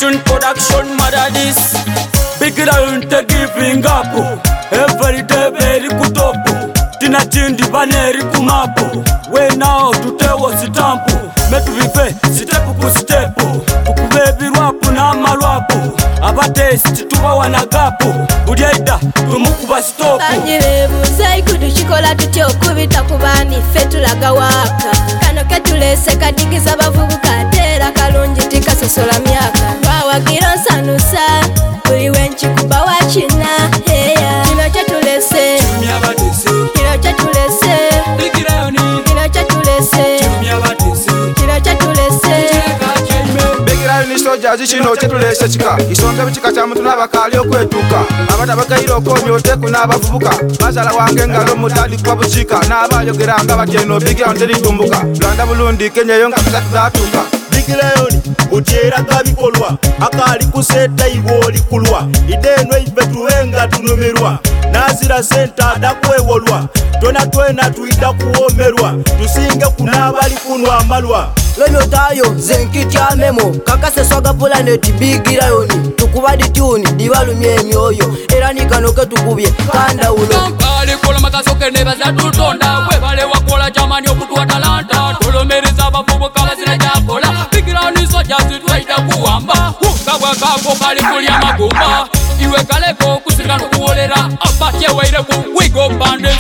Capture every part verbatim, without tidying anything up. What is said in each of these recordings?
Tune production madadis. Big Lion te giving up. Every day very good up. Tina chindi baneri kumapo. We now to tell us stamp. Metu vive step ku step. Kukubebi rwapu na marwapu. Abate situwa wanagapo. Udiaida tumukuba stop. Tanjirebu zai kudushikola tutyo kubita kubani fetulaga waka. Kano ketulese kadingiza bavubuka tera kalungi tikasosola myaka. Wawagira nsanusa buli wenchi kuba wakina heya. Kino kyetulese kino kyetulese kino kyetulese kino kyetulese Ni soja zishino chetulese chika isonga bichika cha mtu nabakali okwetuka abata bakayiro komyo teku nabavubuka bazala wange ngalo mutali kwa buchika nabayogeranga bakeno bigira ndiri tumbuka Rwanda Burundi Kenya yonga tutatuka Big Lion utera kabikolwa akali kuseta igoli kulwa ideno ife tuwenga tunumirwa nazira senta dakwewolwa tona twena tuida kuomerwa tusinge kunabali kunwa amalwa Lolo tayo zenkitya memo kakase swaga planet Big Lion tukubadi tune dibalumye emyoyo era nikanoke tukubye kanda ulo kali kola makasoke nebaza tutonda we bale wakola jamani okutuwa talanta tolomereza abavubuka bazina jakola Big Lion soja zitwaita kuwamba ukabwa kako kali kulya magumba iwe kaleko kusirika nokuwolera abatye weireku wigo bandes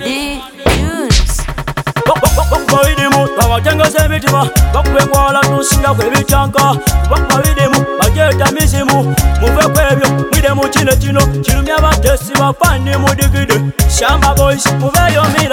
Bakubawidimu, bawajenga semitima Bakubekwala nusinga kwebitanka Bakubawidimu, bajeta misimu Muve kwebyo, mwide mu kino kino Kirumya batesi bafani mudigide Shamba boys, muveyo mira